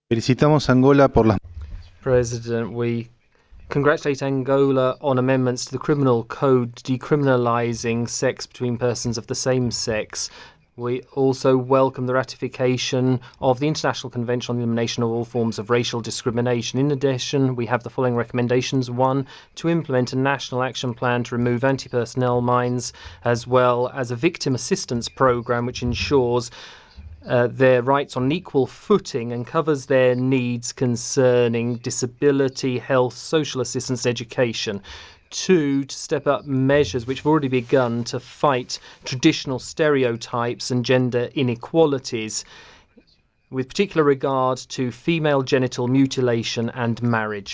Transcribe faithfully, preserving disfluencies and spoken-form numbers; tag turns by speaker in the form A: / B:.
A: Felicitamos a Angola por las
B: President, we congratulate Angola on amendments to the criminal code decriminalising sex between persons of the same sex. We also welcome the ratification of the International Convention on the Elimination of All Forms of Racial Discrimination. In addition, we have the following recommendations. One, to implement a national action plan to remove anti-personnel mines, as well as a victim assistance programme which ensures Uh, their rights on an equal footing and covers their needs concerning disability, health, social assistance, education. Two, to step up measures which have already begun to fight traditional stereotypes and gender inequalities, with particular regard to female genital mutilation and marriage.